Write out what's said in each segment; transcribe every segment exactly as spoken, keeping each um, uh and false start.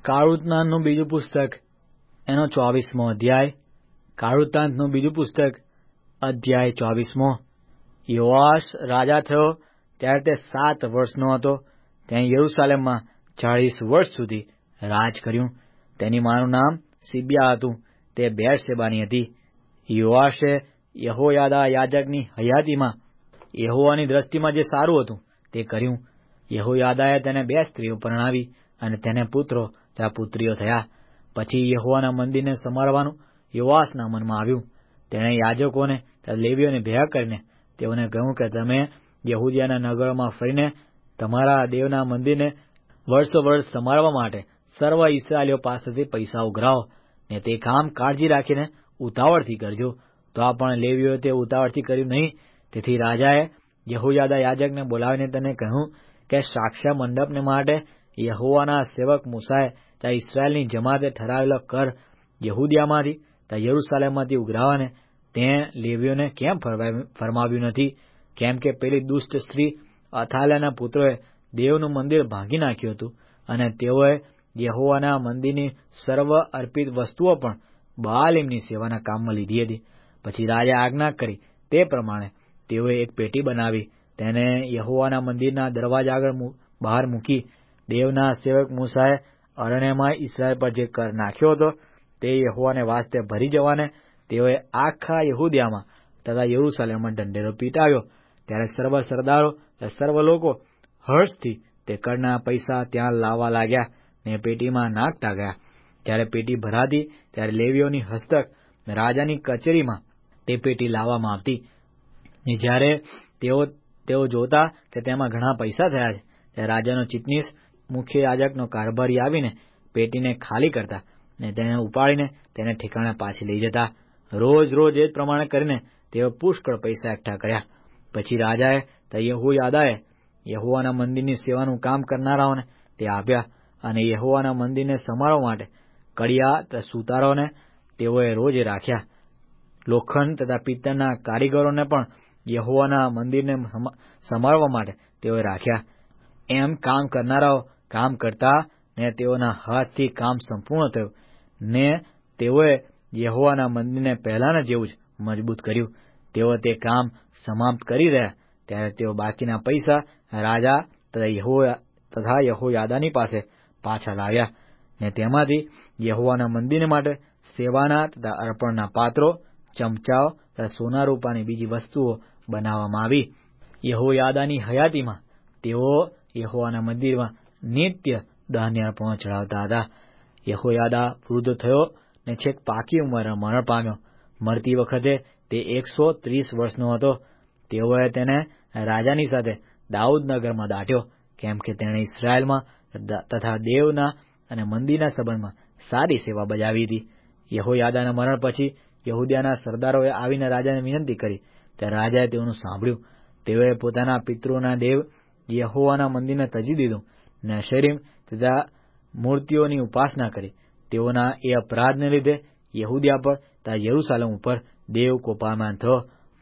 કાળવૃત્તાંતનું બીજું પુસ્તક એનો ચોવીસમો અધ્યાય. કાળવૃત્તાંતનું બીજું પુસ્તક અધ્યાય ચોવીસમો. યોઆશ રાજા થયો ત્યારે તે સાત વર્ષનો હતો. તેણે યરૂશાલેમમાં ચાળીસ વર્ષ સુધી રાજ કર્યું. તેની માનું નામ સિબ્યા હતું. તે બેરશેબાની હતી. યોઆશે યહોયાદા યાજકની હયાતીમાં યહોવાની દ્રષ્ટિમાં જે સારું હતું તે કર્યું. યહોયાદાએ તેને બે સ્ત્રીઓ પરણાવી અને તેને પુત્રો તથા પુત્રીઓ થયા. પછી યહોવાના મંદિરને સમારવાનું યોઆશના મનમાં આવ્યું. તેણે યાજકોને તથા લેવીઓને ભેગા કરીને તેઓને કહ્યું કે તમે યહૂદિયાના નગરોમાં ફરીને તમારા દેવના મંદિરને વર્ષો વર્ષ સમારવા માટે સર્વ ઇસ્રાયેલીઓ પાસેથી પૈસા ઉઘરાવો, ને તે કામ કાળજી રાખીને ઉતાવળથી કરજો. તો આ પણ લેવીઓએ તે ઉતાવળથી કર્યું નહીં. તેથી રાજાએ યહોયાદા યાજકને બોલાવીને તેને કહ્યું કે સાક્ષ્ય મંડપને માટે યહોવાના સેવક મૂસાએ ત્યાં ઇસ્રાયેલની જમાતે ઠરાવેલો કર યહૂદિયામાંથી ત્યાં યરૂશાલેમમાંથી ઉઘરાવાને તે લેવીઓને કેમ ફરમાવ્યું નથી? કેમ કે પેલી દુષ્ટ સ્ત્રી અથાલ્યાના પુત્રોએ દેવનું મંદિર ભાંગી નાખ્યું હતું, અને તેઓએ યહોવાના મંદિરની સર્વ અર્પિત વસ્તુઓ પણ બઆલીમની સેવાના કામમાં લીધી હતી. પછી રાજાએ આજ્ઞા કરી તે પ્રમાણે તેઓએ એક પેટી બનાવી તેને યહોવાના મંદિરના દરવાજા આગળ બહાર મૂકી. દેવના સેવક મૂસાએ અરણ્યમાં ઇસ્રાયેલ પર જે કર નાખ્યો હતો તે યહોવાને વાસ્તે ભરી જવાને તેઓએ આખા યહૂદિયામાં તથા યરૂશાલેમમાં ઢંઢેરો પીટાવ્યો. ત્યારે સર્વ સરદારો સર્વ લોકો હર્ષથી તે કરના પૈસા ત્યાં લાવવા લાગ્યા ને પેટીમાં નાખતા ગયા. ત્યારે પેટી ભરાતી ત્યારે લેવીઓની હસ્તક રાજાની કચેરીમાં તે પેટી લાવવામાં આવતી. ને જ્યારે તેઓ તેઓ જોતા કે તેમાં ઘણા પૈસા થયા છે, ત્યારે રાજાનો ચીટનીસ મુખ્ય યાજકનો કારભારી આવીને પેટીને ખાલી કરતા ને તેને ઉપાડીને તેને ઠેકાણે પાછી લઈ જતા. રોજ રોજ એ જ પ્રમાણે કરીને તેઓ પુષ્કળ પૈસા એકઠા કર્યા. પછી રાજાએ તે યહોયાદાએ યહોવાના મંદિરની સેવાનું કામ કરનારાઓને તે આપ્યા, અને યહોવાના મંદિરને સમારવા માટે કડિયા તથા સુતારોને તેઓએ રોજ રાખ્યા. લોખંડ તથા પિત્તળના કારીગરોને પણ યહોવાના મંદિરને સમારવા માટે તેઓએ રાખ્યા. એમ કામ કરનારાઓ કામ કરતા ને તેઓના હાથથી કામ સંપૂર્ણ થયું, ને તેઓએ યહોવાના મંદિરને પહેલાના જેવું જ મજબૂત કર્યું. તેઓ તે કામ સમાપ્ત કરી રહ્યા ત્યારે તેઓ બાકીના પૈસા રાજા તથા યહોયા તથા યહોયાદાની પાસે પાછા લાવ્યા, ને તેમાંથી યહોવાના મંદિર માટે સેવાના તથા અર્પણના પાત્રો, ચમચાઓ તથા સોના રૂપાની બીજી વસ્તુઓ બનાવવામાં આવી. યહોયાદાની હયાતીમાં તેઓ યહોવાના મંદિરમાં નિત્ય દહનની અર્પણો ચડાવતા હતા. યહોયાદા વૃદ્ધ થયો ને છેક પાકી ઉંમરે મરણ પામ્યો. મરતી વખતે તે એકસો ત્રીસ વર્ષનો હતો. તેઓએ તેને રાજાની સાથે દાઉદનગરમાં દાટ્યો, કેમ કે તેણે ઇસ્રાયેલમાં તથા દેવના અને મંદિરના સંબંધમાં સારી સેવા બજાવી હતી. યહોયાદાના મરણ પછી યહૂદિયાના સરદારોએ આવીને રાજાને વિનંતી કરી, ત્યારે રાજાએ તેઓનું સાંભળ્યું. તેઓએ પોતાના પિતૃઓના દેવ યહોવાના મંદિરને તજી દીધું ને અશેરીમ તથા મૂર્તિઓની ઉપાસના કરી. તેઓના એ અપરાધને લીધે યહૂદિયા પર તથા યરૂશાલેમ ઉપર દેવ કોપાયમાન થયો.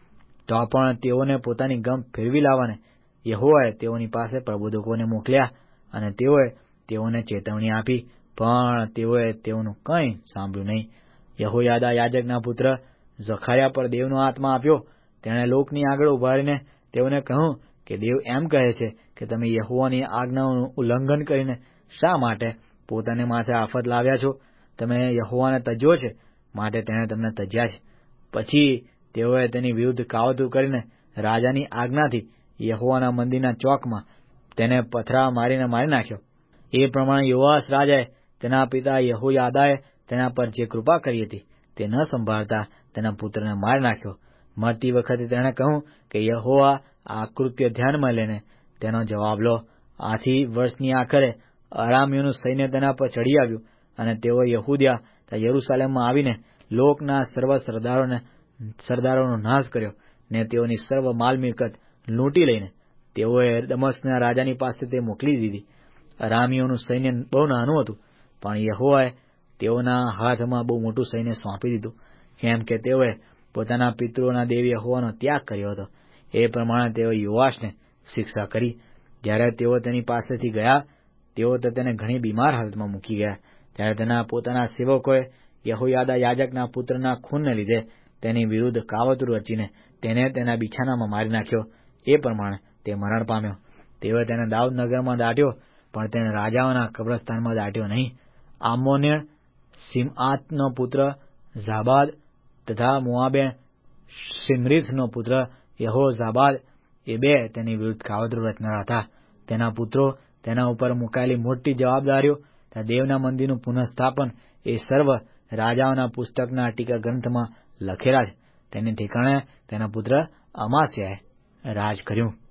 તો પણ તેઓને પોતાની ગમ ફેરવી લાવવાને યહોવાએ તેઓની પાસે પ્રબોધકોને મોકલ્યા, અને તેઓએ તેઓને ચેતવણી આપી, પણ તેઓએ તેઓનું કંઈ સાંભળ્યું નહીં. યહોયાદા યાજકના પુત્ર ઝખાર્યા પર દેવનો આત્મા આપ્યો. તેણે લોકની આગળ ઉભારીને તેઓને કહ્યું કે દેવ એમ કહે છે કે તમે યહોવાની આજ્ઞાઓનું ઉલ્લંઘન કરીને શા માટે પોતાને માથે આફત લાવ્યા છો? તમે યહોવાને તજ્યો છે, માટે તેણે તમને તજ્યા છે. પછી તેઓએ તેની વિરુદ્ધ કાવતરું કરીને રાજાની આજ્ઞાથી યહોવાના મંદિરના ચોકમાં તેને પથરા મારીને મારી નાખ્યો. એ પ્રમાણે યોઆશ રાજાએ તેના પિતા યહોયાદાએ તેના પર જે કૃપા કરી હતી તે ન સંભાળતા તેના પુત્રને મારી નાખ્યો. મરતી વખતે તેણે કહ્યું કે યહોવા આ કૃત્ય ધ્યાનમાં લઈને તેનો જવાબ લો. આથી વર્ષની આખરે અરામીઓનું સૈન્ય તેના પર ચડી આવ્યું, અને તેઓ યહૂદિયા તથા યરૂશાલેમમાં આવીને લોકના સર્વ સરદારોને સરદારોનો નાશ કર્યો, ને તેઓની સર્વ માલ મિલકત લૂંટી લઈને તેઓએ દમસ્કના રાજાની પાસે તે મોકલી દીધી. અરામીઓનું સૈન્ય બહુ નાનું હતું, પણ યહોવાએ તેઓના હાથમાં બહુ મોટું સૈન્ય સોંપી દીધું, કેમ કે તેઓએ પોતાના પિતૃઓના દેવ યહોવાનો ત્યાગ કર્યો હતો. એ પ્રમાણે તેઓ યોઆશને શિક્ષા કરી. જ્યારે તેઓ તેની પાસેથી ગયા, તેઓ તો તેને ઘણી બીમાર હાલતમાં મૂકી ગયા. ત્યારે તેના પોતાના સેવકોએ યહોયાદા યાજકના પુત્રના ખૂનને લીધે તેની વિરુદ્ધ કાવતરું રચીને તેને તેના બિછાનામાં મારી નાખ્યો. એ પ્રમાણે તે મરણ પામ્યો. તેઓએ તેને દાઉદનગરમાં દાટ્યો, પણ તેને રાજાઓના કબ્રસ્તાનમાં દાટ્યો નહીં. આમોન્ય સિમઆતનો પુત્ર ઝાબાદ તથા મોઆબે શિમરીથનો પુત્ર યહોઝાબાદ એ બે તેની વિરુદ્ધ કાવતરું રચનારા હતા. તેના પુત્રો તેના ઉપર મુકાયેલી મોટી જવાબદારીઓ તથા દેવના મંદિરનું પુનઃસ્થાપન એ સર્વ રાજાઓના પુસ્તકના ટીકા ગ્રંથમાં લખેલા છે. તેની ઠેકાણે તેના પુત્ર અમાસ્યાએ રાજ કર્યું.